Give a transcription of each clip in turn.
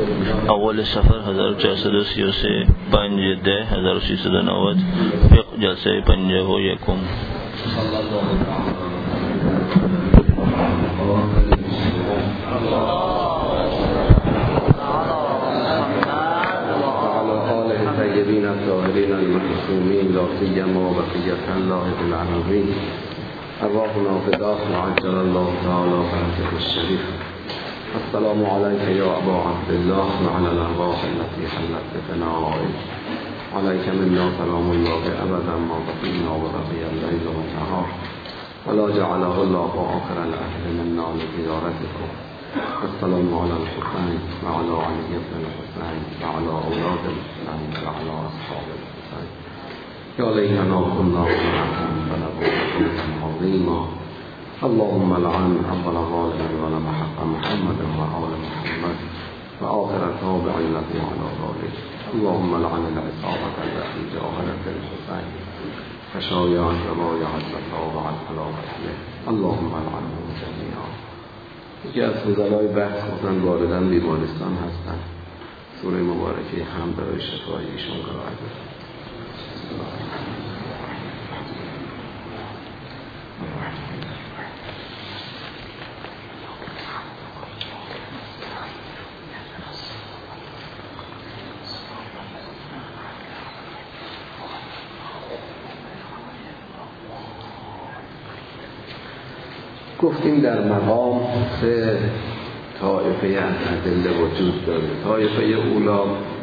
اول سفر 1433 5/10/1390 فقه جلسه 51. طيبين الطاهرين المعصومين لا سيما بقية الله بالعالمين أرواحنا فداك عجل الله تعالى فرجه الشريف. السلام عليك يا أبا عبد الله وعلى الأرواح التي حلت بفنائك. عليك منا سلام الله أبدا ما بقينا وبقي الليل والنهار ولا جعله الله آخر العهد منا لزيارتكم. السلام على الحسين وعلى علي بن الحسين وعلى أولاد الحسين وعلى أصحاب الحسين. يا ليتنا كنا معهم بلغوا فوزا عظيما. اللهم لعن أول ظالم ظلم حق محمد وآل محمد وآخر التابع الذي على ذلك. اللهم لعن العصابة التي جاهدت الحسين فشايعت وبايعت وتابعت على قتله. اللهم لعنهم جميعا. یکی از فضلای بحث گفتن واردن بیمارستان هستن. سوره مبارکه هم برای شفای ایشون قرائت بکنید. گفتیم در مقام سه طایفه ادله وجود داره. طایفه اولا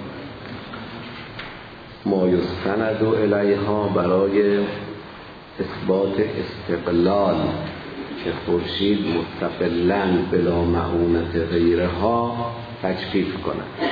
ما یستند الیها برای اثبات استقلال که خورشید مستقلاً بلا معونت غیرها تجفیف کند.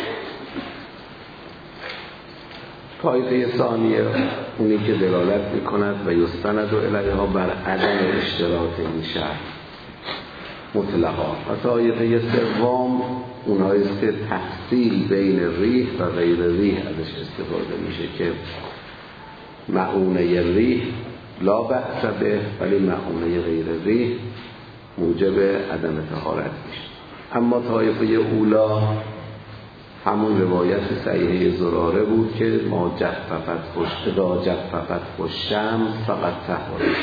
طایفه ثانیه اونی که دلالت میکند و یستند الیها بر عدم اشتراط این شرط مطلقا. و طایفه سوم اونهاییست که تفصیل بین ریح و غیر ریح ازش استفاده میشه که معونه ریح لا بأس به ولی معونه غیر ریح موجب عدم طهارت میشه. اما طایفه اولا همون روایت صحیحه زراره بود که ما جففت الشمس فقط طهاره،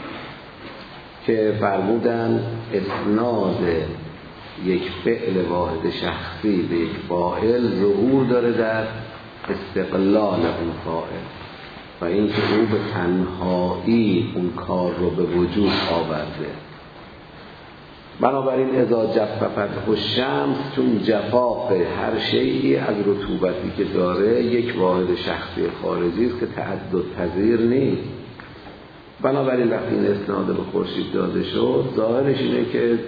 که فرمودن اسناد یک فعل واحد شخصی به یک فاعل ظهور داره در استقلال اون فاعل و اینکه او به تنهایی اون کار رو به وجود آورده. بنابراین اذا جففت الشمس، چون جفاف هر شیئی از رطوبتی که داره یک واحد شخصی خارجی است که تعدد پذیر نیست. بنابراین وقتی این اسناد به خورشید داده شد ظاهرش اینه که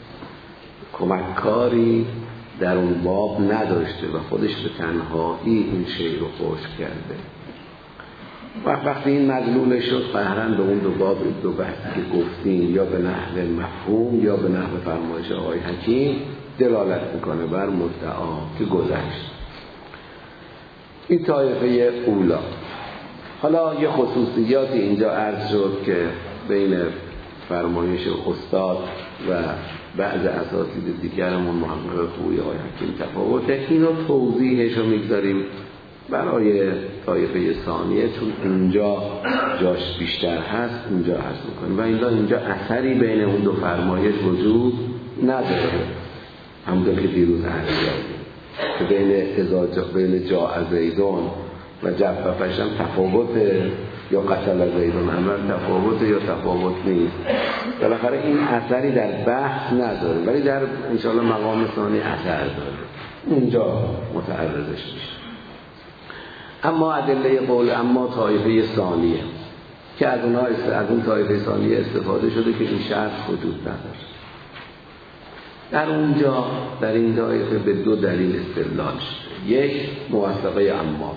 کمککاری در اون باب نداشته و خودش به تنهایی این شی رو خشک کرده. وقتی این مدلول شد قهرن به اون دو باب، دو بحثی که گفتیم، یا به نحو مفهوم یا به نحو فرمایش آقای حکیم دلالت میکنه بر مدعا که گذشت. این طایفه اولا. حالا یه خصوصیاتی اینجا عرض شد که بین فرمایش استاد و بعض اساتید دیگرمون محقق خوبی آقای حکیم تفاوته. اینو توضیحش رو میگذاریم برای طایفه ثانیه، چون اونجا جاش بیشتر هست اونجا عرض میکنیم و اینجا اثری بین اون دو فرمایش وجود نداره. همونطور که دیروز عرض کردیم که بین جاء زیدون و جففش هم تفاوته، یا قتل زیدون عمر تفاوته یا تفاوت نیست. بالاخره این اثری در بحث نداره ولی در انشاءالله مقام ثانی اثر داره، اونجا متعرضش میشه. اما ادله قول، اما طایفه ثانیه که از اون طایفه ثانیه استفاده شده که این شرط وجود نداره. در اونجا در این طایفه به دو دلیل استدلال شده. یک، موثقه عمار،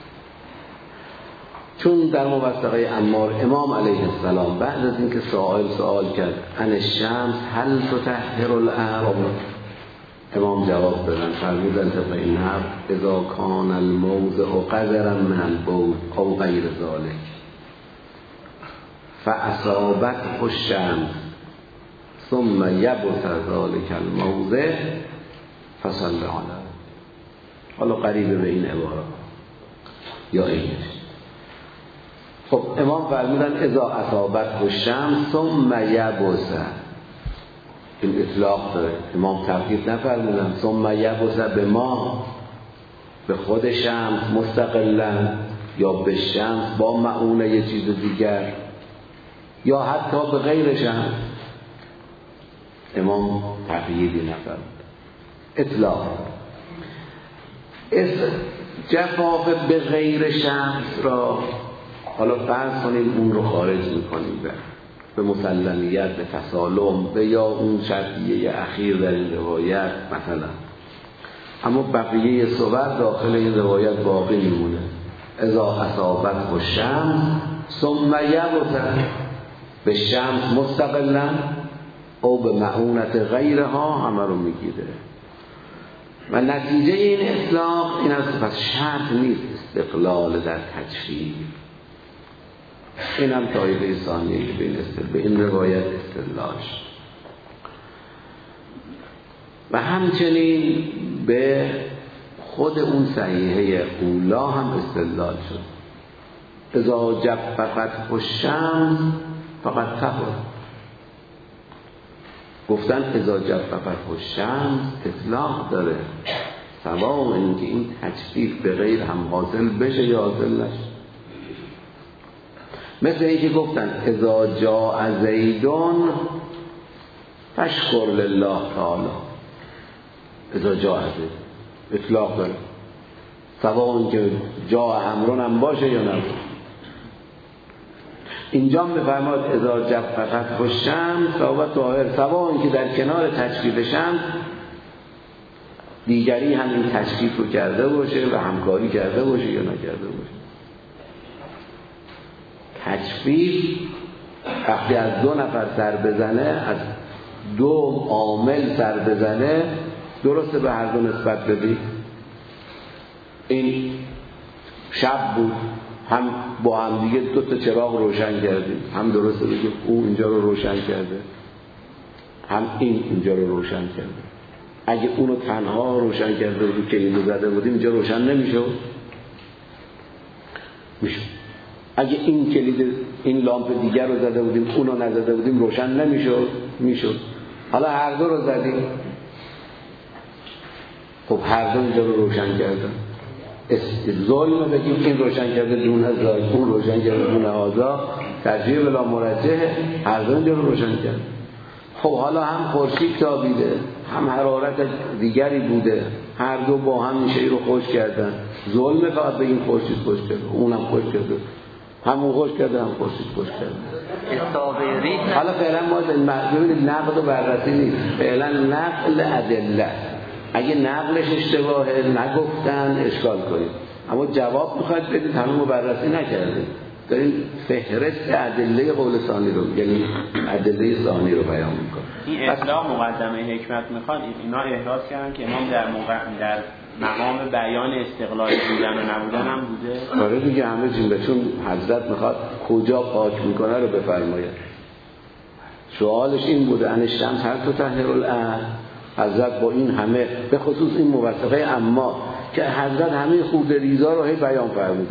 چون در موثقه عمار امام علیه السلام بعد از اینکه سوال کرد ان الشمس هل تطهر الارض، امام جواب دادن فرمودن فإنها اذا کان الموضع قذرا من البول او غیر ذلك فاصابته الشمس ثم یبت ذلك الموضع فصل علیه. حالا قریبه به این عبارات یا اینش. خب امام فرمودن اذا اصابته الشمس ثم یبس، این اطلاق داره، امام تفکیک نفرمودن ثم یبس به ما، به خود شمس مستقلا یا به شمس با معونه یه چیز دیگر یا حتی به غیر شمس. امام تقییدی نفرمود، اطلاق. جفاف به غیر شمس را حالا فرض کنیم اون رو خارج میکنیم به مسلمیت، به تسالم، به یا اون شرطیه اخیر در این روایت مثلا، اما بقیه صور داخل این روایت باقی میمونه. اذا اصابته الشمس ثم یبس به شمس مستقلا او به معونت غیرها، همه رو میگیره. و نتیجه این اطلاق این است پس شرط نیست استقلال در تجفیف. این هم طایفه ثانیه که به این روایت استدلالش. و همچنین به خود اون صحیحه اولا هم استدلال شد. اذا جففت الشمس فقط طهر. گفتن اذا جففت الشمس اطلاق داره، سواء اینکه این تجفیف به غیر هم حاصل بشه یا حاصل نشه. مثل اینکه گفتن اذا جاء زیدون فاشکر لله تعالی. اذا جاء زید اطلاق داره، سواء اینکه جاء امرون هم باشه یا نباشه. اینجا میفرماد اذا جففت الشمس فهو طاهر، سواء اینکه در کنار تجفیف شمس دیگری هم این تجفیف رو کرده باشه و همکاری کرده باشه یا نکرده باشه. تجفیف وقتی از دو نفر سر بزنه، از دو عامل سر بزنه، درسته به هر دو نسبت بدی. این شب بود، هم با هم دیگه دو تا چراغ روشن کردیم، هم درسته بگیم او اینجا رو روشن کرده، هم این اینجا رو روشن کرده. اگه اونو تنها روشن کرده بود که اینو زده بودیم اینجا روشن نمیشد. میشد. اگه این کلید این لامپ دیگر رو زده بودیم اونو نزده بودیم روشن نمیشد. میشد. حالا هر دو رو زدیم، خب هر دو اینجا رو روشن کردن. ظلم بگیم این روشن کرده دون ازای، اون روشن کرده دون آزا، ترجیح بلا مرجح، هر دو اینجا رو روشن کرد. خب حالا هم خورشید تابیده، هم حرارت دیگری بوده، هر دو با هم میشه رو خوش کردن. ظلم فقط بگیم خورشید خوش کرده، اونم خوش کرده، همون خوش کرده، هم خورشید خوش کرده. حالا فعلا ما ببینید نقد و بررسی نیست، فعلا نقل ادله. اگه نقلش اشتباهه نگفتن اشکال کنید، اما جواب میخواید بدید همون بررسی نکردید، دارین فهرست ادله قول ثانی رو، یعنی ادله ثانی رو بیان میکنه. این اطلاق مقدمه حکمت میخواد، اینا احراز کردن که امام در مقام بیان استقلال بودن و نبودن هم بوده. آره دیگه همه چیز، چون حضرت میخواد کجا پاک میکنه رو بفرماید. سوالش این بوده ان الشمس هل تطهر الارض. حضرت با این همه، به خصوص این موثقه اما که حضرت همه خود ریزا رو هی بیان فرمودن.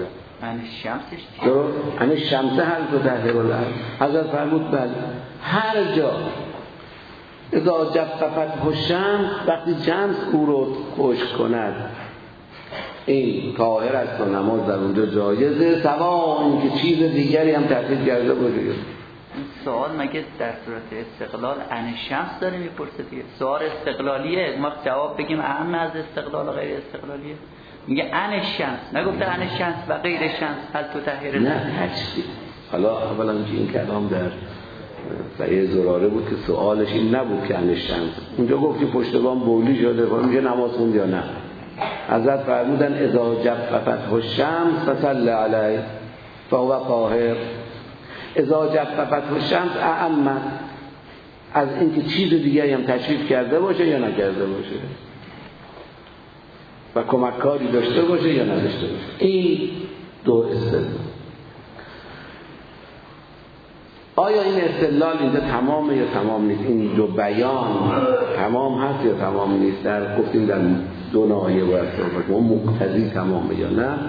ان الشمس هل تطهر الارض. حضرت فرمود بله، هر جا اذا جففت الشمس، وقتی شمس او رو خشک کند این طاهر است و نماز در اونجا جایزه، سواء اینکه چیز دیگری هم تحقیق کرده باشه. سوال مگه در صورت استقلال عن شمس داره میپرسه دیگه، سوال استقلالیه، ما جواب بگیم اهم از استقلال و غیر استقلالیه. میگه عن شمس، نگفته عن شمس و غیر شمس هل تطهر. نه تجدید. حالا اولا که این کلام در صحیح زراره بود که سوالش این نبود که عن شمس، اونجا گفت که پشتبان بولی شده، میگه نماز خوند یا نه. حضرت فرمودن اذا جففت الشمس فصل علیه فهو طاهر. اذا جففت الشمس اعم از اینکه چیز دیگری هم تشریف کرده باشه یا نکرده باشه و کمککاری داشته باشه یا نداشته باشه. این دو استدلال. آیا این استدلال اینجا تمامه یا تمام نیست؟ این دو بیان تمام هست یا تمام نیست؟ در گفتیم در دو ناحیه باید صحبت ما مقتضی تمامه یا نه.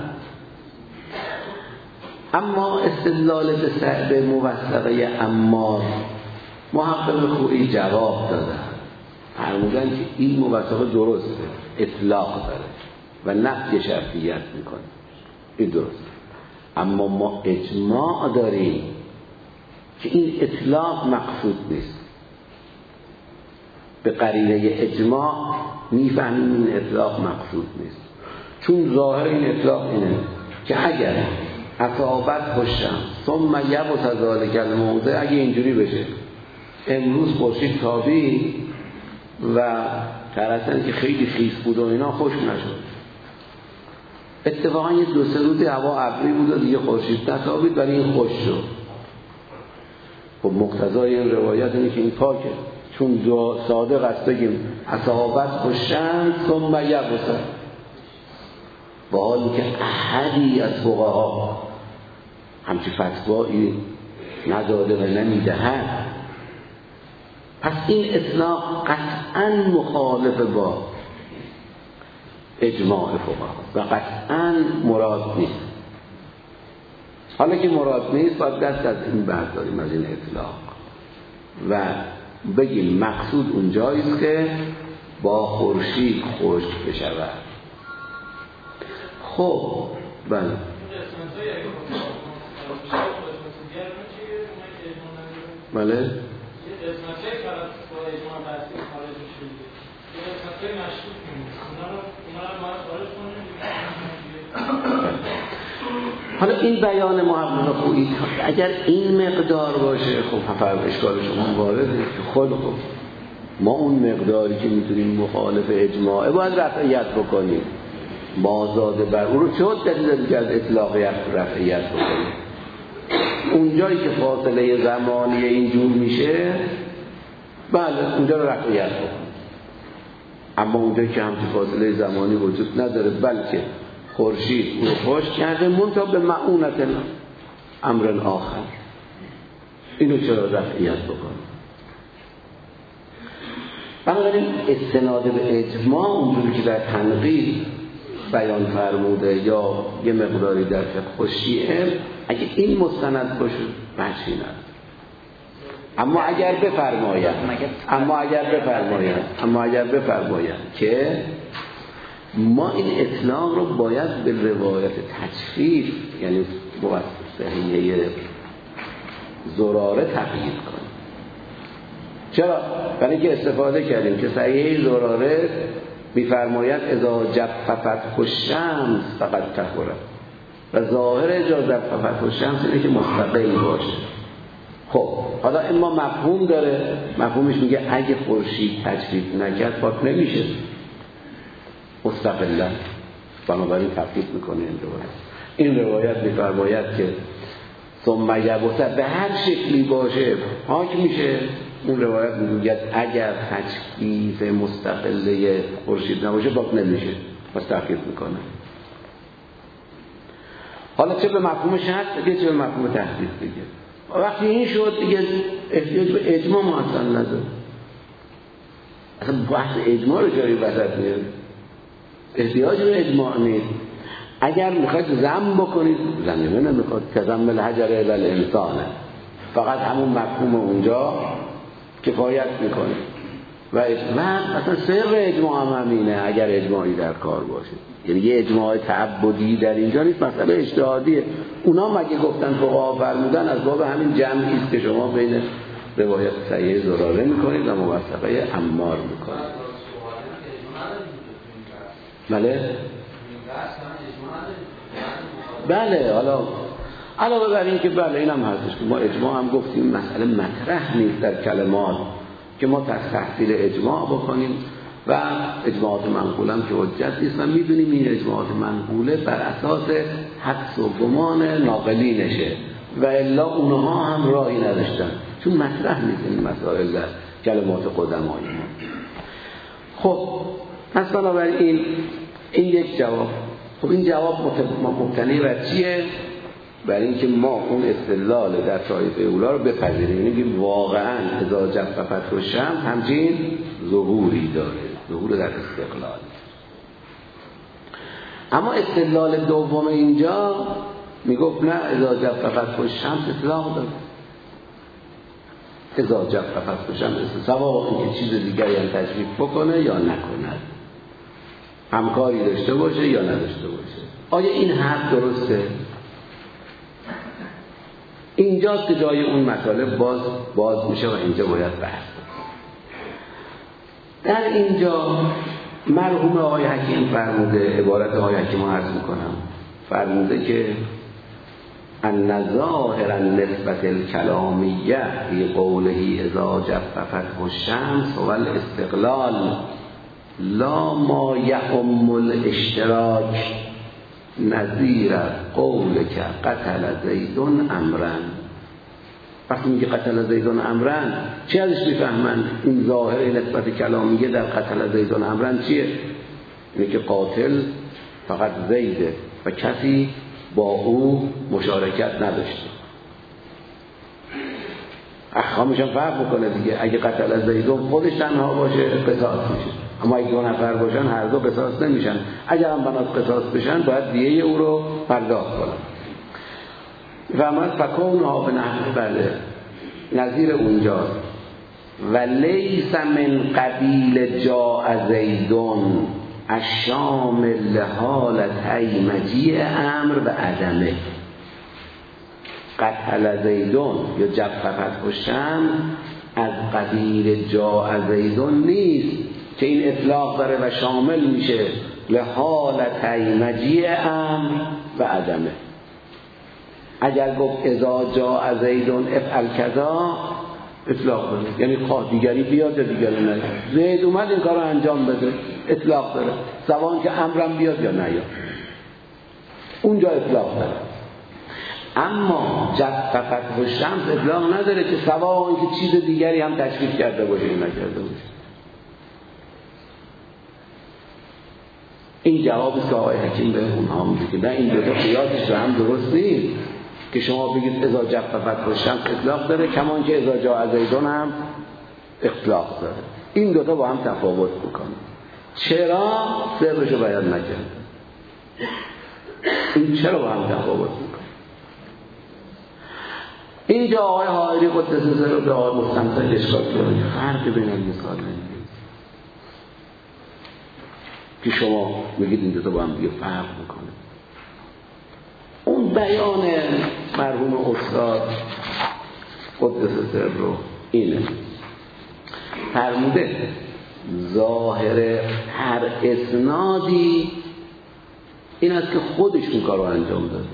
اما استدلال به موثقه عمار محقق خویی جواب دادن، فرمودن که این موثقه درسته، اطلاق داره و نفی شرطیت میکنه، این درسته. اما ما اجماع داریم که این اطلاق مقصود نیست. به قرینه اجماع میفهمیم این اطلاق مقصود نیست، چون ظاهر این اطلاق اینه که اگر اصابت خوشم ثم یبس ذالک الموضع، اگه اینجوری بشه امروز خورشید تابید و ترسن که خیلی خیس بود و اینا خوش نشد، اتفاقا یه 2-3 روزی هوا ابری بود و دیگه خورشید نتابید ولی این خوش شد. خب مقتضای این روایت اینه که این پاکه، چون صادق است بگیم اصابت خوشم ثم یبس، با حالی که احدی از فقها همچی فتوایی نداده و نمیدهد. پس این اطلاق قطعا مخالف با اجماع فقها و قطعا مراد نیست. حالا که مراد نیست باید دست از این برداریم، از این اطلاق، و بگیم مقصود اونجاییست که با خورشید خشک بشود. خب بله بله حالا این بیان محقق خویی اگر این مقدار باشه خب فرق اشکال شما وارده که خود خب ما اون مقداری که میتونیم مخالف اجماعه باید رفعیت بکنیم، مازاده بر اون رو چه دلیل که از اطلاق رفعیت بکنیم. اونجایی که فاصله زمانی اینجور میشه بله اونجا رو رفعیت بکنیم، اما اونجایی که همچین فاصله زمانی وجود نداره بلکه خورشید او رو خشک کرده منتها به معونت امر آخر، اینو چرا رفعیت بکنیم؟ بنابراین استناد به اجماع اونجوری که در تنقیح بیان فرموده یا یه مقداری در فقه شیعه، اگه این مستند باشه بحثی نداره. اما اگر بفرماید که ما این اطلاق رو باید به روایت تجفیف یعنی صحیحه زراره تقیید کنیم. چرا؟ برای اینکه استفاده کردیم که صحیحه زراره میفرماید اذا جففت الشمس فقط طهره، و ظاهر اذا جففت الشمس اینه که مستقل باشه. خب حالا اما مفهوم داره، مفهومش میگه اگه خورشید تجفیف نکرد پاک نمیشه مستقلا، بنابراین تفکیک میکنه این روایت میفرماید که ثم یبس به هر شکلی باشه پاک میشه. اون روایت میگه اگر تجفیف مستقله خورشید نباشه پاک نمیشه، پس تفکیک میکنه. حالا چه به مفهوم شرط دیگه چه به مفهوم تحقیق دیگه. وقتی این شد دیگه احتیاج به اجماع ما اصلا نداره، اصلا بحث اجماع رو جایی وسط میاد، احتیاج به اجماع نیست. اگر میخواید ذم بکنید ذم نمیخواد که ذم الحجر الی الانسان، فقط همون مفهوم اونجا کفایت میکنه و اصلا سر اجماع هم همینه اگر اجماعی در کار باشه، یعنی یه اجماع تعبدی در اینجا نیست، مسئله اجتهادیه. اونا مگه گفتن فقها فرمودن از باب همین جمعی است که شما بین روایت صحیح زراره میکنید و موثقه عمار میکنید. بله حالا علاوه بر این که بله اینم هستش که ما اجماع هم گفتیم مسئله مطرح نیست در کلمات که ما تحصیل اجماع بکنیم و اجماعات منقوله هم که حجت نیست و میدونیم این اجماعات منقوله بر اساس حدس و گمان ناقلینشه و الا اونها هم راهی نداشتن چون مطرح نیست این مسائل در کلمات قدمای ما. خب پس بنابراین این یک جواب. خب این جواب مبتنی بر چیه؟ برای اینکه ما اون استدلال در طایفه اولا رو بپذیریم، یعنی واقعا اذا جف فتح الشمس همچین ظهوری داره، ظهور در استقلال. اما استدلال دوم اینجا میگفت نه، اذا جف فتح الشمس اطلاق داره، اذا جف فتح الشمس سواء اینکه چیز دیگری هم تشریف بکنه یا نکند، همکاری داشته باشه یا نداشته باشه. آیا این حرف درسته؟ اینجاست که جای اون مطالب باز میشه و اینجا باید بحث. در اینجا مرحوم آقای حکیم فرموده، عبارت آقای حکیم رو عرض میکنم، فرموده که ان ظاهر النسبة الکلامیه فی قوله اذا جف فتح الشمس و الاستقلال لا ما یعم الاشتراک نظیر قول که قتل زیدون امرن. وقتی میگه قتل زیدون امرن چی ازش میفهمن؟ این ظاهر نسبت کلامیه در قتل زیدون امرن چیه؟ اینه که قاتل فقط زیده و کسی با او مشارکت نداشته. احکامش هم فرق میکنه دیگه. اگه قتل زیدون خودش تنها باشه قصاص میشه، اما اگه دو نفر باشن هر دو قصاص نمیشن. اگر هم بناس قصاص بشن باید دیه او رو پرداخت کنن. فرماید فکونها به نحو بله نظیر اونجاست و لیس من قبیل جاء زیدون الشامل لحالتي مجیء امر و عدمه. قتل زیدون یا جف فتح الشمس از قبیل جاء زیدون نیست که این اطلاق داره و شامل میشه لحالتي مجیء امر و عدمه. اگر گفت اذا جاء زیدون افعل کذا اطلاق داره، یعنی خواه دیگری بیاد یا دیگری نیاد. زید اومد این کار رو انجام بده، اطلاق داره، سواء که امرم بیاد یا نیاد، اونجا اطلاق داره. اما جف فتح الشمس اطلاق نداره که سواء که چیز دیگری هم تشریف کرده باشه یا نکرده باشه. این جوابی که آقای حکیم به اونها میگه که نه، این دو تا قیاسش هم درست نیست که شما بگید اذا جف فتح الشمس اطلاق داره کمان که اذا جاء زیدون هم اطلاق داره. این دوتا با هم تفاوت میکنه. چرا؟ سرشو بیان نکرد. این چرا با هم تفاوت میکنه؟ اینجا آقای حائری قدس سره به آقای مستمسک اشکال کنه فرق بین المثال نیست که شما میگید این دوتا با هم دیگه فرق میکنه. اون بیان مرحوم استاد قدس سر رو اینه فرموده ظاهر هر اسنادی این است که خودش اون کار رو انجام داده.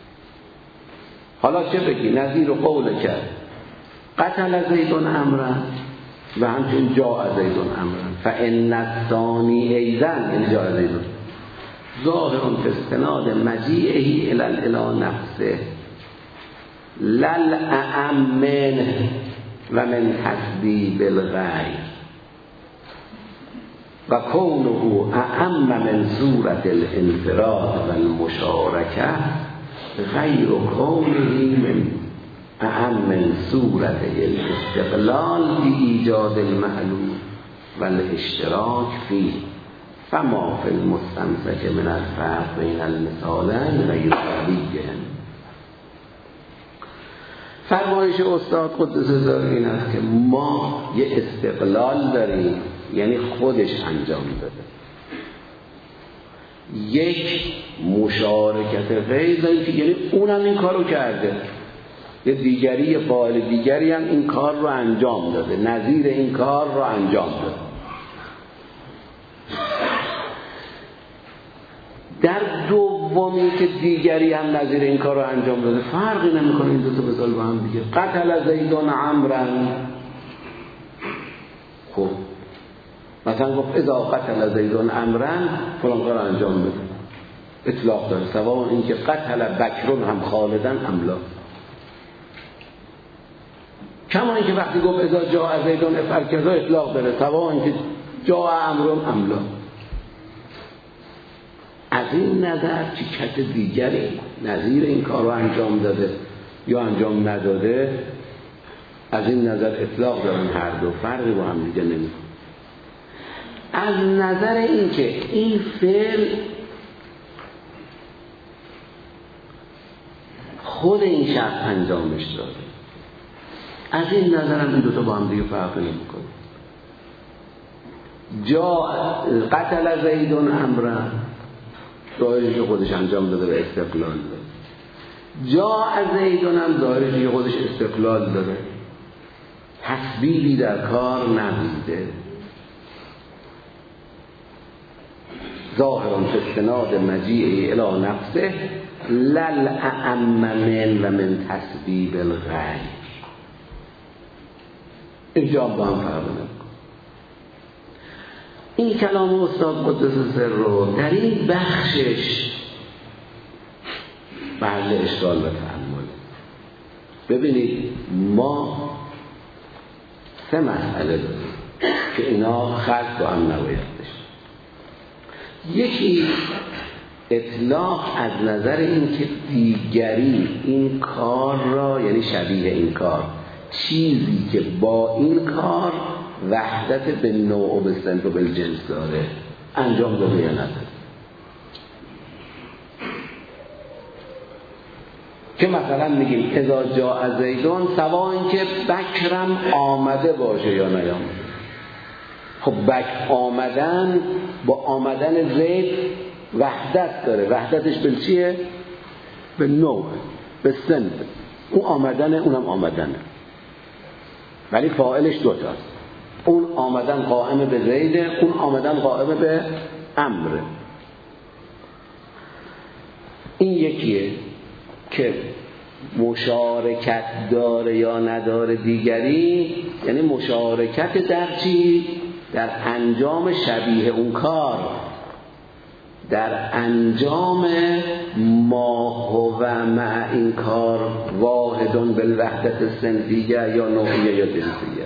حالا چه بگی؟ نظیر قول کرد قتل زیدون امرن و همچنین جاء زیدون امرن فان الثانی ایضا این جاء زیدون ظاهر فی استناد مجیئه الی نفسه لل اعم و من تسبیب الغیر و کونه اعم من صورت الانفراد و المشارکه غیر کونه من اعم من صورت الاستقلال بی ایجاد المعلوم و الاشتراک فيه فما فی المستمسک من الفرق بین المثالین غیر قویه. فرمایش استاد قدس سره این است که ما یه استقلال داریم، یعنی خودش انجام داده. یک مشارکت غیر داریم که یعنی اونم این کارو کرده، یه دیگری یه فاعل دیگری هم این کار رو انجام داده، نظیر این کار رو انجام داده. در دومی که دیگری هم نظیر این کار رو انجام داده فرقی نمیکنه این دو تا مثال با هم دیگه. قتل زیدون عمرن، خب مثلا گفت اذا قتل زیدون عمرن فلان کار انجام بده، اطلاق داره، سواء این که قتل بکرون هم خالدن املا. کما این که وقتی گفت اذا جاء زیدون افعل کذا اطلاق داره، سواء این که جاء امرون املا. از این نظر که کس دیگری نظیر این کار رو انجام داده یا انجام نداده، از این نظر اطلاق دارن هر دو، فرقی با هم دیگه نمیکنه. از نظر این که این فعل خود این شخص انجامش داده، از این نظر هم این دوتا با هم دیگه فرق نمیکنه. جا قتل زیدون امرن، ظاهرش که خودش انجام داده و استقلال داده. جا از زیدون هم ظاهرش که خودش استقلال داده، تسبیبی در کار ندیده. ظاهران فی استناد مجیعه الی نفسه لل اعم من و من تسبیب الغیر. اینجا با هم فرق نمیکنه. این کلام استاد قدس سر رو در این بخشش محل اشکال و تأمل. ببینید ما 3 مسئله داریم که اینا خلط با هم نباید بشه. یکی اطلاق از نظر این که دیگری این کار را، یعنی شبیه این کار، چیزی که با این کار وحدت به نوع و به صنف و به جنس داره انجام داده یا نداره. که مثلا میگیم اذا جاء زیدون، سوا این که بکرم آمده باشه یا نیامده. خب بکر آمدن با آمدن زید وحدت داره. وحدتش به چیه؟ به نوع، به صنف. اون آمدنه، اونم آمدنه، ولی فاعلش دوتاست. اون آمدن قائم به زیده، اون آمدن قائم به امره. این یکیه که مشارکت داره یا نداره دیگری، یعنی مشارکت در چی؟ در انجام شبیه اون کار، در انجام ما هو مع این کار واحدون بالوحدت صنفیه یا نوعیه یا جنسیه.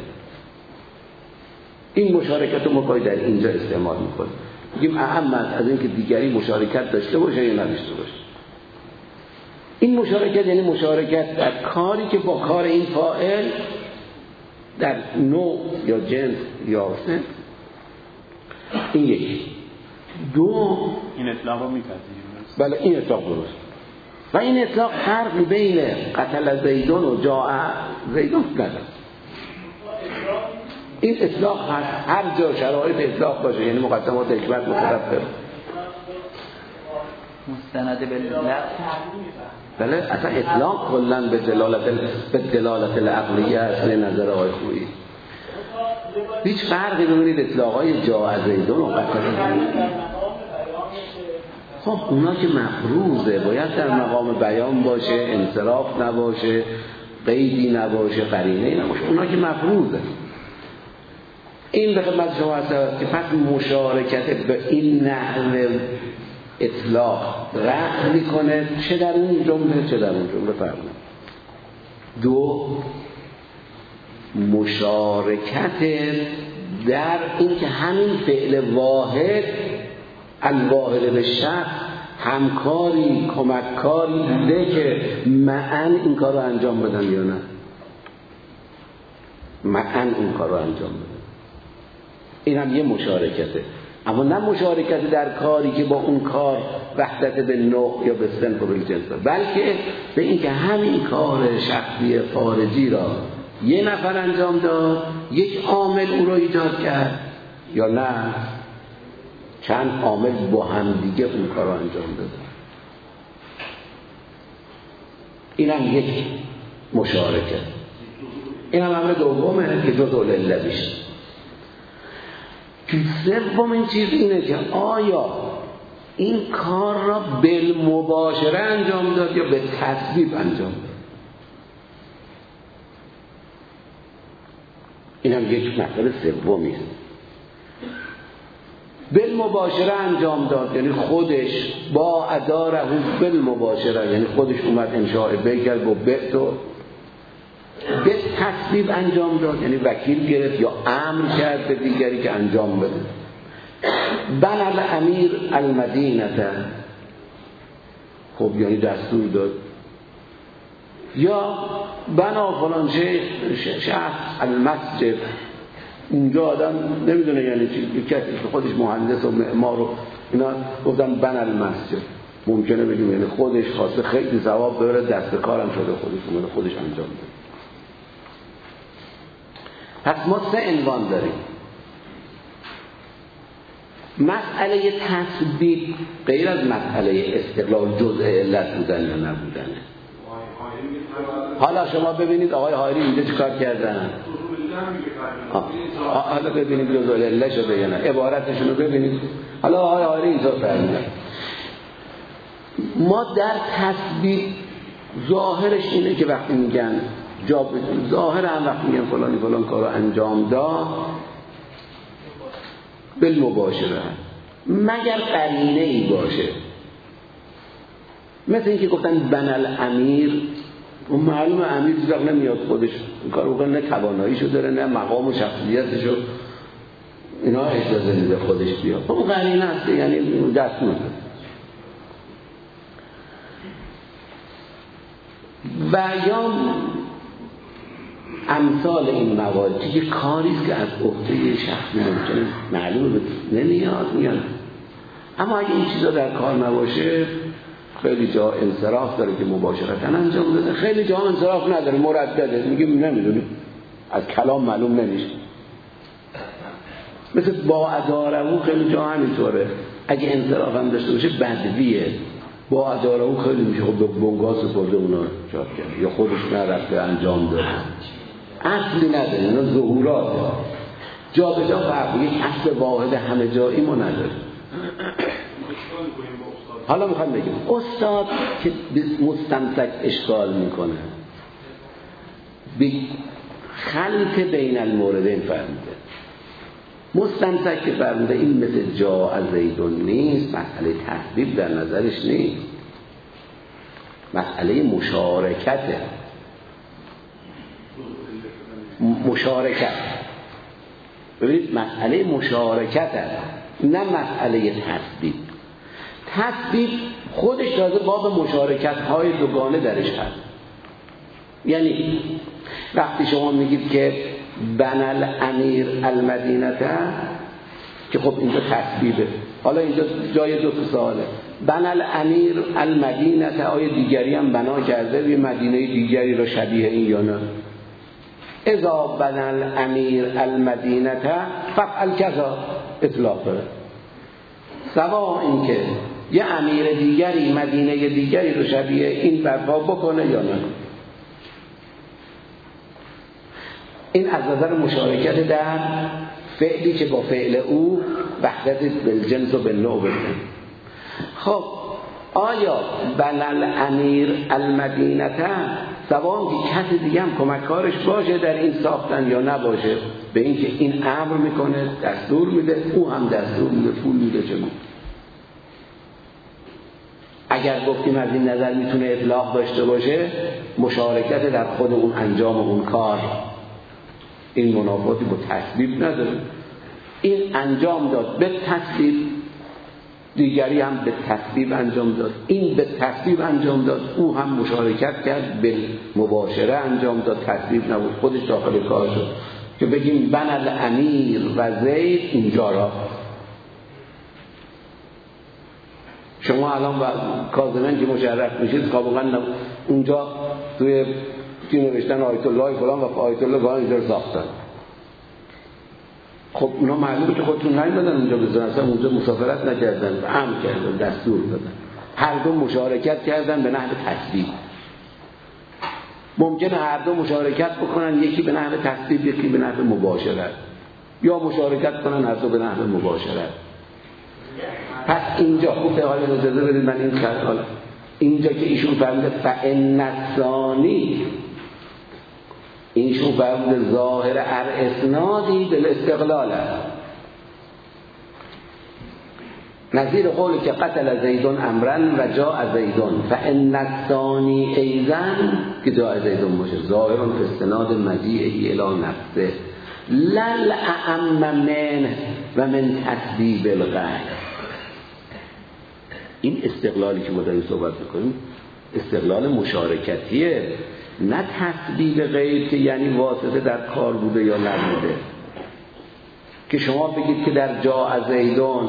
این مشارکت رو ما در اینجا استعمال میکنیم. میگیم اهم از این که دیگری مشارکت داشته باشه یا نداشته باشه. این مشارکت یعنی مشارکت در کاری که با کار این فاعل در نوع یا جنس یا صنف. این یکی. دو، این اطلاق رو میپذیریم. بله این اطلاق درست. و این اطلاق فرقی بین قتل زیدون و جاء زیدون نداره. این اطلاق هر جا شرایط اطلاق باشه، یعنی مقدمات حکمت مترفع مستند به لفظ. بله اصلا اطلاق کلن به دلالت العقلیه است. نظر آقای خویی هیچ فرقی ببینید اطلاقای جاء زیدون و قتل زیدون. خب اونا که مفروضه باید در مقام بیان باشه، انصراف نباشه، قیدی نباشه، قرینه نباشه، اونا که مفروضه. این به خدمت شما هست که پس مشارکت به این نحو اطلاق رفع میکنه، چه در اون جمله چه در اون جمله فرق نمیکنه. دو، مشارکت در این که همین فعل واحد الواحد به شخص همکاری کمککاری بوده که معاً این کار رو انجام بدن یا نه، معاً این کار رو انجام بدن. این هم یه مشارکته، اما نه مشارکت در کاری که با اون کار وحدت به نوع یا به صنف و به جنس، بلکه به این که همین کار شخصی خارجی را یه نفر انجام داد، یک عامل او را ایجاد کرد، یا نه چند عامل با هم دیگه اون کار را انجام داد. این هم یک مشارکت. این هم امر دومه که جزء العله میشه. سومین چیز اینه که آیا این کار را بالمباشره انجام داد یا به تسبیب انجام داد. این هم یک مسئله سومی است. بالمباشره انجام داد یعنی خودش با اداره بالمباشره، یعنی خودش اومد انشاء بیع کرد و بعتو به تسبیب انجام داد، یعنی وکیل گرفت یا امر کرد به دیگری که انجام بده. بنا الامیر المدینه، خب یعنی دستور داد. یا بنا فلان شخص المسجد، اونجا آدم نمیدونه یعنی چی، کسی که خودش مهندس و معمار و اینا گفتن بنا المسجد، ممکنه بگیم یعنی خودش خواسته خیلی ثواب ببره، دست کارم شده خودش انجام بده. پس ما 3 عنوان داریم. مسئله تثبیت غیر از مسئله استقلال جزء علت بودن یا نبودنه. حالا شما ببینید آقای حایری اینجا چیکار کردن. حالا ببینید جزء علت شده یا نه، عبارتشون رو ببینید. حالا آقای حایری اینطور فرمودن ما در تثبیت ظاهرش اینه که وقتی میگن ظاهر هم وقتی میگن فلان کارو انجام داد بالمباشره، مگر قرینه ای باشه. مثل اینکه گفتن بنا الامیر، اون معلوم امیر چیزا نمیاد خودش این کارو بکنه، نه تواناییشو داره نه مقام و شخصیتشو اینا اجازه میده خودش بیاد. اون قرینه است، یعنی دست میده. و یا امثال این موارد که کاریست که از عهده شخصی ممکنه معلومه نمیاد میاد، اما اگه این چیزا در کار نباشه خیلی جا انصراف داره که مباشرتا انجام بده، خیلی جا انصراف نداره مردده، میگه نمیدونیم، از کلام معلوم نمیشه. مثل با اداره خیلی جا همینطوره، اگه انصراف هم داشته باشه بدویه، با اداره خیلی میشه خب به بنگاه سپرده اونا چاپ کرد یا خودش نرفته انجام داده، اصلی نداره، اینا ظهورات جا به جا فرق، یک اصل واحد همه جایی ما نداره. حالا میخوام بگیم استاد که مستمسک اشکال میکنه به خلط بین الموردین فرموده، مستمسک که فرموده این مثل جا از زیدون نیست، مسئله تثبیت در نظرش نیست، مسئله مشارکته، مشارکت. ببینید مسئله مشارکت هست نه مسئله تثبیت. تثبیت خودش تازه باب مشارکت های دوگانه درش هست. یعنی وقتی شما میگید که بنا الامیر المدینه، که خب اینجا تثبیته، حالا اینجا جای دو تا سواله، بنا الامیر المدینه آیا دیگری هم بنا کرده یه مدینه دیگری رو شبیه این یا نه؟ اذا بنا الامیر المدینه فعل کذا اطلاق داره، سوا این که یه امیر دیگری مدینه دیگری رو شبیه این برپا بکنه یا نه. این از نظر مشارکت در فعلی که با فعل او وحدت بالجنس و بالنوع بده. خب آیا بنا الامیر المدینه سواء که کسی دیگه هم کمککارش باشه در این ساختن یا نباشه، به این که این امر میکنه دستور میده، او هم دستور میده، پول میده، چه اگر گفتیم از این نظر میتونه اطلاق داشته باشه، مشارکت در خود اون انجام اون کار، این منافاتی با تثبیت نداره. این انجام داد به تثبیت، دیگری هم به تثبیت انجام داد، این به تثبیت انجام داد، او هم مشارکت کرد به مباشره انجام داد، تثبیت نبود، خودش داخل کار شد. که بگیم بنا الامیر و زید اینجا را شما الان با کاظمن که مشرف میشید کابوغن اونجا توی نوشتن آیت الله فلان و آیت الله فلان اینجا ساختن. خب اونا معلومه که خودتون نیومدن اونجا بزنن، اصلا اونجا مسافرت نکردن، امر کردن، دستور دادن، هر دو مشارکت کردن به نحو تثبیت. ممکنه هر دو مشارکت بکنن، یکی به نحو تثبیت یکی به نحو مباشرت، یا مشارکت کنن هر دو به نحو مباشرت. پس اینجا خوب به حال اجازه بدید من این حالا اینجا که ایشون فرموده فإن الثانی، ایشون فرموده ظاهر اسنادی بالاستقلال است، نظیر قولی که قتل زیدون امرن و جاء زیدون فإن الثانی ایزن که جاء زیدون باشه ظاهر استناد مجیعه الی نفسه، لل اعم من و من تسبیب الغیر. این استقلالی که ما داریم صحبت میکنیم استقلال مشارکتیه، نه تسبیب غیر که یعنی واسطه در کار بوده یا نبوده. که شما بگید که در جاء زیدون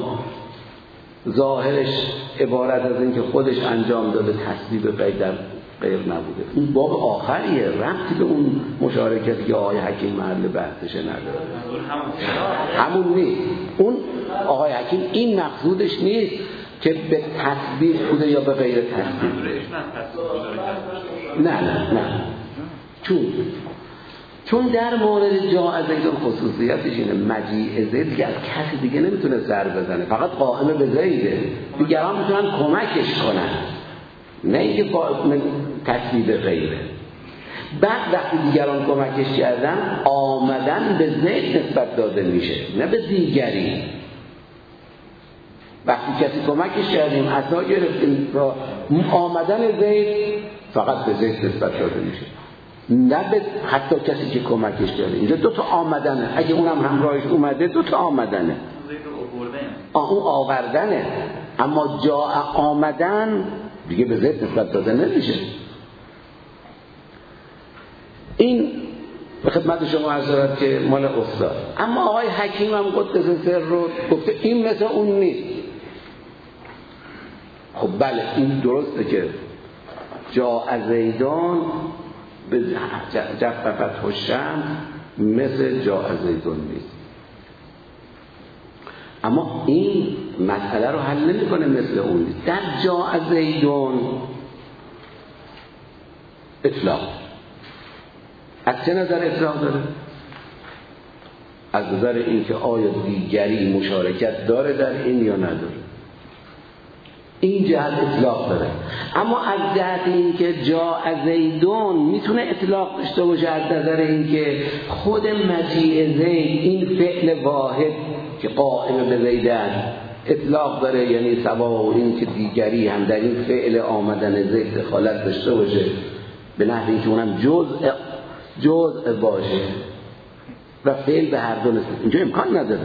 ظاهرش عبارت از این که خودش انجام داده، تسبیب غیر در غیر نبوده. این باب آخریه، ربطی به اون مشارکتی که آقای حکیم محل بحثش نداره. همون نیست. اون آقای حکیم این مقصودش نیست که به تسبیب بوده یا به غیر تسبیب. نه چون در مورد جاء زیدون خصوصیتش اینه، مجیء زید دیگه از کسی دیگه نمیتونه سر بزنه، فقط قائم به زیده، دیگران میتونن کمکش کنن، نه اینکه تسبیب غیره. بعد وقتی دیگران کمکش کردن آمدن به زید نسبت داده میشه، نه به دیگری. وقتی کسی کمکش کردیم عطا گرفتیم را آمدن زید فقط به زید نسبت داده میشه، نه به حتی کسی که کمکش کرده. اینجا دو تا آمدنه، اگه اونم همراهش اومده دو تا آمدنه. اون آوردنه، اما جا آمدن دیگه به زید نسبت داده نمیشه. این به خدمت شما عرض شود که مال استاد. اما آقای حکیم هم قدس سر رو گفته این مثل اون نیست. خب بله این درسته که جاء زیدون به جف فتح الشمس مثل جاء زیدون نیست، اما این مسئله رو حل نمی‌کنه مثل اون نیست. در جاء زیدون اطلاق از چه نظر اطلاق داره؟ از نظر این که آیا دیگری مشارکت داره در این یا نداره، این جهت اطلاق داره. اما از جهت این که جاء زیدون میتونه اطلاق داشته باشه از نظر این که خود مجیء زید این فعل واحد که قائم به زید است اطلاق داره، یعنی سوا این که دیگری هم در این فعل آمدن زید دخالت داشته باشه به نحوی اینکه اونم جزء باشه و فعل به هر دو نسبت، اینجا امکان نداره.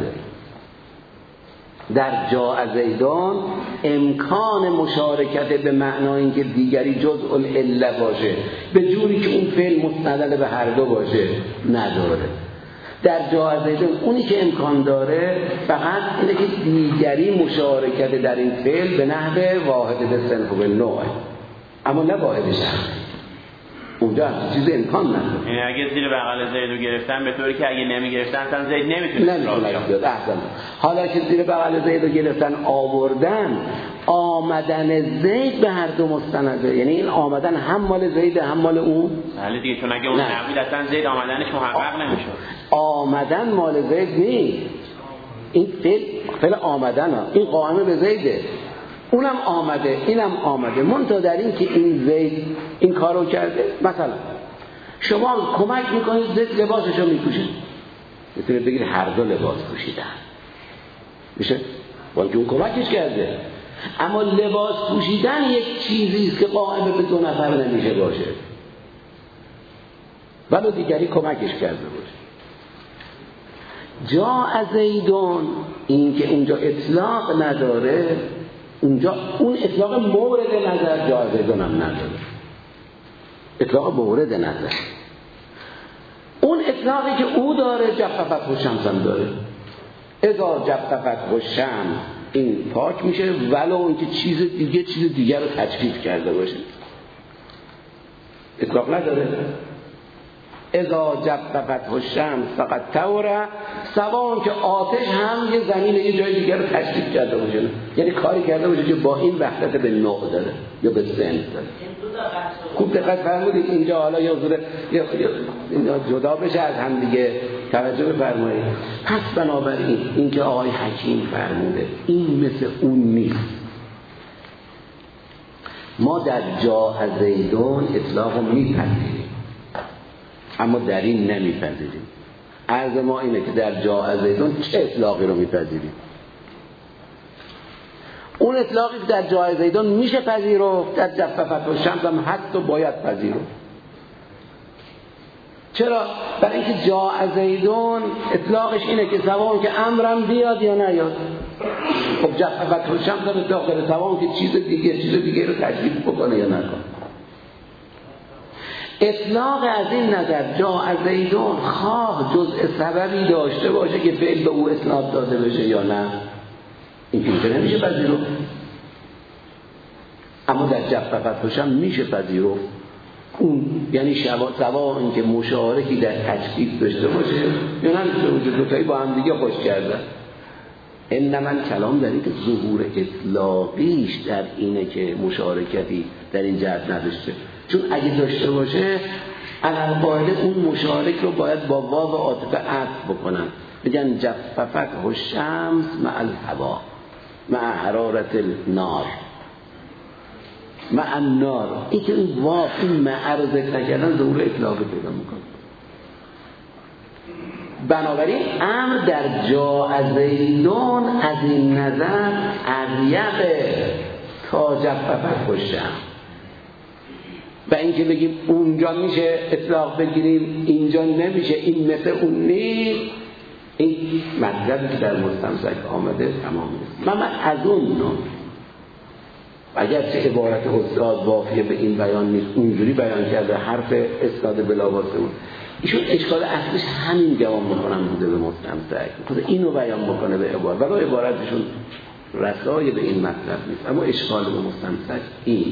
در جاء زیدون امکان مشارکت به معنای اینکه دیگری جزء العله باشه به جوری که اون فعل مستدل به هر دو باشه نداره. در جاء زیدون اونی که امکان داره فقط اینه که دیگری مشارکت در این فعل به نحو واحد به صنف و به نوع، اما نه واحد شخص. اونجا چیز امکان نداره. یعنی اگه زیر بغل زید رو گرفتن به طوری که اگه نمیگرفتن اصلا زید نمیتونه بیاد. حالا که زیر بغل زید رو گرفتن آوردن، آمدن زید به هر دو مستنده، یعنی این آمدن هم مال زید هم مال اون. بله دیگه، چون اگه اون نبود اصلا زید آمدنش محقق نمیشد. آمدن مال زید نیست، این فعل آمدن ها. این قائم به زیده، اونم آمده اینم آمده، منتها در این که این زید این کارو کرده. مثلا شما کمک میکنید زید لباسشو میپوشه، میتونید بگید هر دو لباس پوشیدن میشه ولی اون کمکش کرده. اما لباس پوشیدن یک چیزی است که قائم به دو نفر نمیشه باشه ولو دیگری کمکش کرده باشه. جاء زیدون این که اونجا اطلاق نداره، اونجا اون اطلاق مورد نظر جاء زیدون هم نداره، اطلاق مورد نظر. اون اطلاقی که او داره جف فتح الشمس هم داره. اذا جف فتح الشمس این پاک میشه ولو اینکه چیز دیگر رو تجفیف کرده باشه، اطلاق نداره. اذا جف فتح الشمس فقط توره، سواء که آتش هم یه زمین یه جای دیگر رو تجفیف کرده باشه، یعنی کاری کرده باشه که با این وحدت به نوع داره یا به سنس داره. خوب دقت فرمودید اینجا حالا یا جدا بشه از هم دیگه، توجه بفرمایید. پس بنابراین این که آقای حکیم فرموده این مثل اون نیست. ما در جاء زیدون اطلاق رو میپذیریم اما در این نمیپذیریم. عرض ما اینه که در جاء زیدون چه اطلاقی رو میپذیریم؟ اون اطلاقی که در جاء زیدون میشه پذیرفت در جف فتح الشمس هم حتی باید پذیرفت. چرا؟ برای اینکه جاء زیدون اطلاقش اینه که سواء که امرم بیاد یا نیاد. خب جاء فتح الشمس هم اطلاق داره، سواء که چیز دیگه رو تجدید بکنه یا نکنه. اطلاق از این نظر جاء زیدون خواه جزء سببی داشته باشه که فعل به او اسناد داده بشه یا نه، این که نمیشه پذیرفت. اما در جاء فتح الشمس میشه پذیرفت. اون یعنی سواء اینکه مشارکی در تجدید داشته باشه یا نه، وجود دوتایی با هم دیگه خوش کردن. انما کلام در این که ظهور اطلاقیش در اینه که مشارکتی در این جهت نداشته، چون اگه داشته باشه علالقاعده اون مشارک رو باید با واو عاطفه عطف بکنن، بگن جف فتح الشمس مع الهوا مع حرارت النار مع النار. این که این واو این مع رو ذکر نکردن ظهور اطلاقی پیدا میکنه. بنابراین امر در جاء زیدون از این نظر اضیق تا جف فتح الشمس. و اینکه بگیم اونجا میشه اطلاق بگیریم اینجا نمیشه، این مثل اون نیست، این مطلبی که در مستمسک آمده تمام نیست. من از اون نوع اگرچه عبارت استاد وافیه به این بیان نیست، اونجوری بیان کرده حرف استاد بلاواسه بود، ایشون اشکال اصلیش همین جواب میکنم بوده به مستمسک، خود اینو بیان بکنه به عبارت، ولی عبارتشون رسای به این مطلب نیست، اما اشکال به مستمسک این.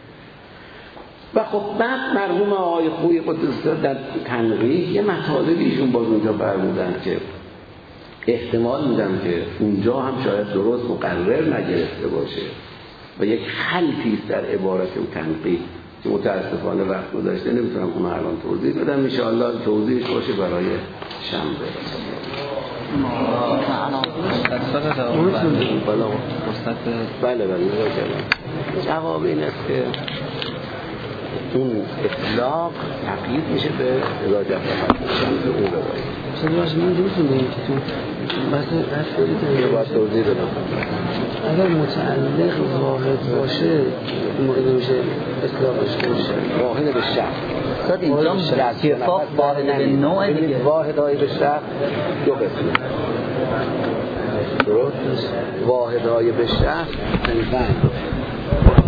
و خب بعد مرحوم آقای خوی قدس در تنقیح یه مطالبی ایشون باز اونجا فرمودن که احتمال میدم که اونجا هم شاید درست مقرر نگرفته باشه و یک خلطی در عبارت و تنقیح که متاسفانه وقت گذاشته نمیتونم اون الان توضیح بدم، ان شاء الله توضیحش باشه برای شنبه. بله جواب این است که اون اطلاق تقیید میشه به اذا جف فتح الشمس اون روایت. صداش من نمیتونم بگم که تو مثلا اصلی یه باید توضیح بدم. اگر متعلق واحد باشه موقع میشه اطلاقش باشه واحد به شخص. صد اینجا اتفاق واحد به نوع دیگه. واحدهای به شخص دو قسمه. درست؟ واحدهای به شخص تنفن